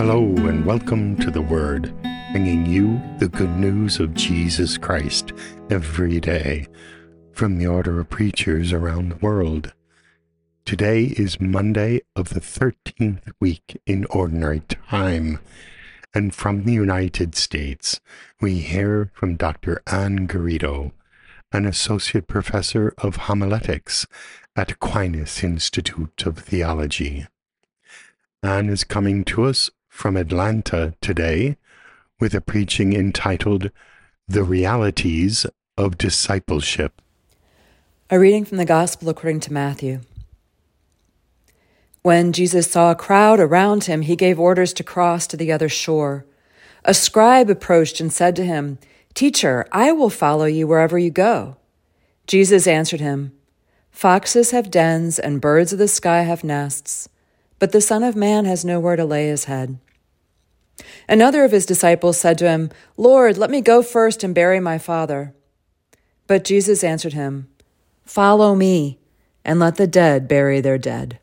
Hello and welcome to The Word, bringing you the good news of Jesus Christ every day from the order of preachers around the world. Today is Monday of the 13th week in Ordinary Time, and from the United States we hear from Dr. Anne Garrido, an Associate Professor of Homiletics at Aquinas Institute of Theology. Anne is coming to us from Atlanta today with a preaching entitled The Realities of Discipleship. A reading from the Gospel according to Matthew. When Jesus saw a crowd around him, he gave orders to cross to the other shore. A scribe approached and said to him, "Teacher, I will follow you wherever you go." Jesus answered him, "Foxes have dens and birds of the sky have nests, but the Son of Man has nowhere to lay his head." Another of his disciples said to him, "Lord, let me go first and bury my father." But Jesus answered him, "Follow me, and let the dead bury their dead."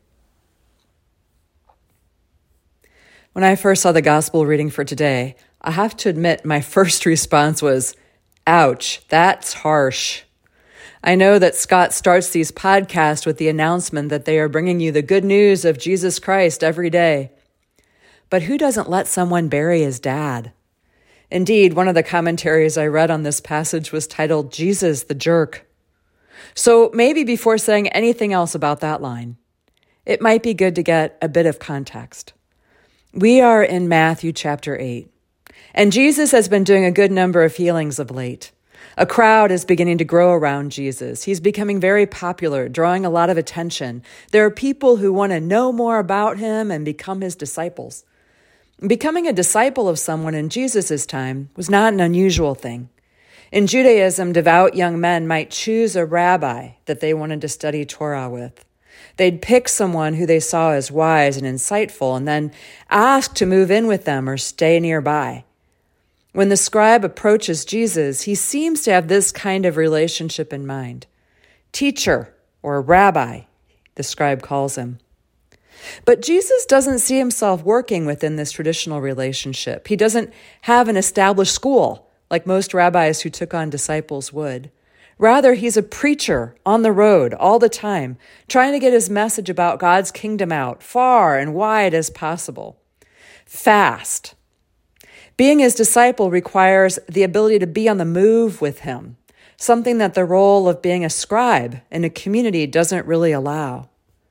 When I first saw the gospel reading for today, I have to admit my first response was, "Ouch, that's harsh." I know that Scott starts these podcasts with the announcement that they are bringing you the good news of Jesus Christ every day. But who doesn't let someone bury his dad? Indeed, one of the commentaries I read on this passage was titled, "Jesus the Jerk." So maybe before saying anything else about that line, it might be good to get a bit of context. We are in Matthew chapter 8, and Jesus has been doing a good number of healings of late. A crowd is beginning to grow around Jesus. He's becoming very popular, drawing a lot of attention. There are people who want to know more about him and become his disciples. Becoming a disciple of someone in Jesus' time was not an unusual thing. In Judaism, devout young men might choose a rabbi that they wanted to study Torah with. They'd pick someone who they saw as wise and insightful and then ask to move in with them or stay nearby. When the scribe approaches Jesus, he seems to have this kind of relationship in mind. Teacher, or rabbi, the scribe calls him. But Jesus doesn't see himself working within this traditional relationship. He doesn't have an established school like most rabbis who took on disciples would. Rather, he's a preacher on the road all the time, trying to get his message about God's kingdom out far and wide as possible. Fast. Being his disciple requires the ability to be on the move with him, something that the role of being a scribe in a community doesn't really allow.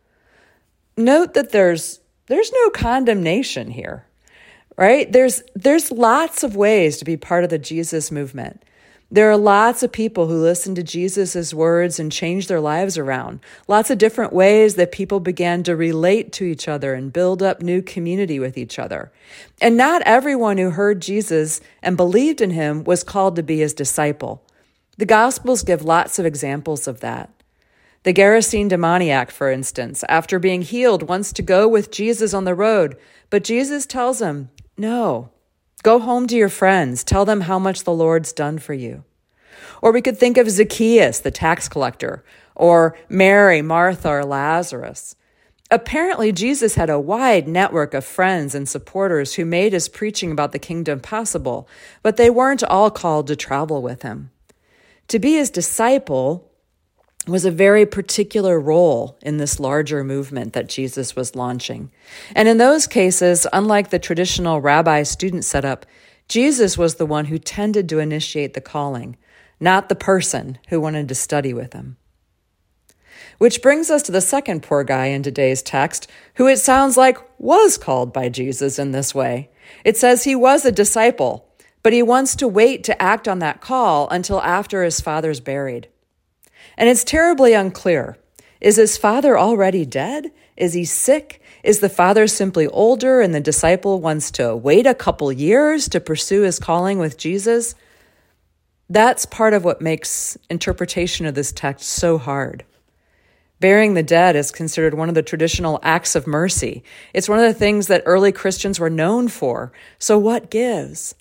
Note that there's no condemnation here, right? There's lots of ways to be part of the Jesus movement. There are lots of people who listen to Jesus' words and change their lives around. Lots of different ways that people began to relate to each other and build up new community with each other. And not everyone who heard Jesus and believed in him was called to be his disciple. The Gospels give lots of examples of that. The Gerasene demoniac, for instance, after being healed, wants to go with Jesus on the road, but Jesus tells him, "No, go home to your friends. Tell them how much the Lord's done for you." Or we could think of Zacchaeus, the tax collector, or Mary, Martha, or Lazarus. Apparently, Jesus had a wide network of friends and supporters who made his preaching about the kingdom possible, but they weren't all called to travel with him. To be his disciple was a very particular role in this larger movement that Jesus was launching. And in those cases, unlike the traditional rabbi-student setup, Jesus was the one who tended to initiate the calling, not the person who wanted to study with him. Which brings us to the second poor guy in today's text, who it sounds like was called by Jesus in this way. It says he was a disciple, but he wants to wait to act on that call until after his father's buried. And it's terribly unclear. Is his father already dead? Is he sick? Is the father simply older and the disciple wants to wait a couple years to pursue his calling with Jesus? That's part of what makes interpretation of this text so hard. Burying the dead is considered one of the traditional acts of mercy. It's one of the things that early Christians were known for. So what gives?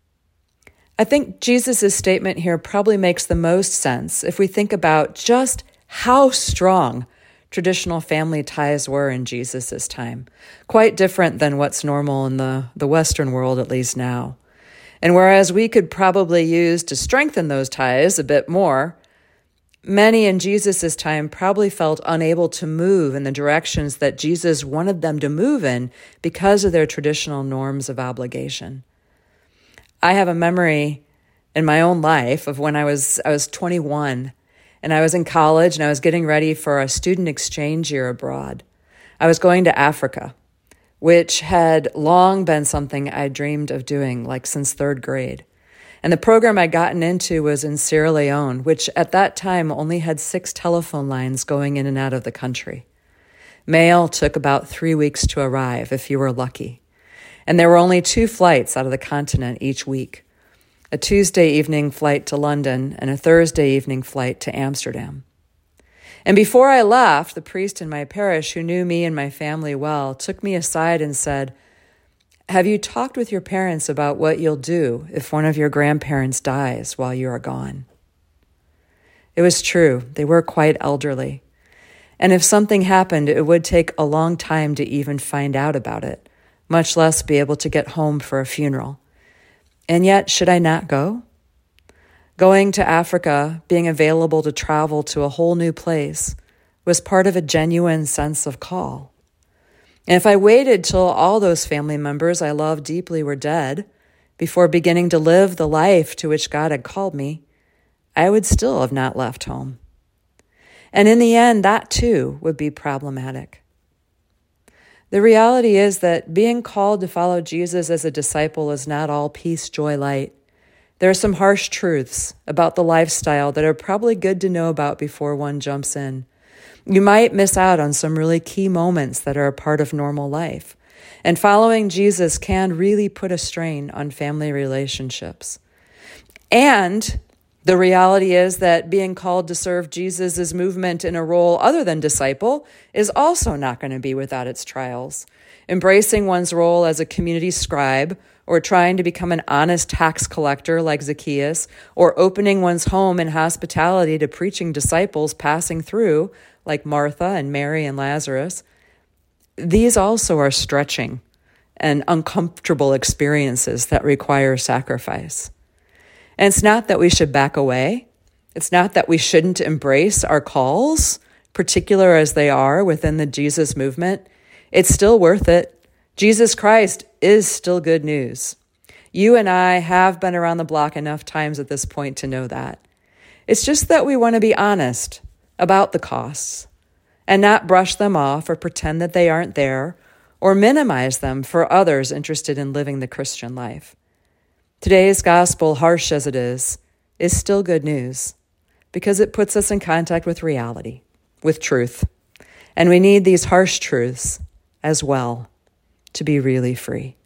I think Jesus' statement here probably makes the most sense if we think about just how strong traditional family ties were in Jesus' time, quite different than what's normal in the Western world, at least now. And whereas we could probably use to strengthen those ties a bit more, many in Jesus' time probably felt unable to move in the directions that Jesus wanted them to move in because of their traditional norms of obligation. I have a memory in my own life of when I was 21, and I was in college, and I was getting ready for a student exchange year abroad. I was going to Africa, which had long been something I dreamed of doing, like since third grade. And the program I'd gotten into was in Sierra Leone, which at that time only had 6 telephone lines going in and out of the country. Mail took about 3 weeks to arrive, if you were lucky. And there were only 2 flights out of the continent each week, a Tuesday evening flight to London and a Thursday evening flight to Amsterdam. And before I left, the priest in my parish, who knew me and my family well, took me aside and said, "Have you talked with your parents about what you'll do if one of your grandparents dies while you are gone?" It was true. They were quite elderly. And if something happened, it would take a long time to even find out about it, much less be able to get home for a funeral. And yet, should I not go? Going to Africa, being available to travel to a whole new place, was part of a genuine sense of call. And if I waited till all those family members I loved deeply were dead, before beginning to live the life to which God had called me, I would still have not left home. And in the end, that too would be problematic. The reality is that being called to follow Jesus as a disciple is not all peace, joy, light. There are some harsh truths about the lifestyle that are probably good to know about before one jumps in. You might miss out on some really key moments that are a part of normal life. And following Jesus can really put a strain on family relationships. And the reality is that being called to serve Jesus' movement in a role other than disciple is also not going to be without its trials. Embracing one's role as a community scribe, or trying to become an honest tax collector like Zacchaeus, or opening one's home in hospitality to preaching disciples passing through like Martha and Mary and Lazarus, these also are stretching and uncomfortable experiences that require sacrifice. And it's not that we should back away. It's not that we shouldn't embrace our calls, particular as they are within the Jesus movement. It's still worth it. Jesus Christ is still good news. You and I have been around the block enough times at this point to know that. It's just that we want to be honest about the costs and not brush them off or pretend that they aren't there or minimize them for others interested in living the Christian life. Today's gospel, harsh as it is still good news because it puts us in contact with reality, with truth. And we need these harsh truths as well to be really free.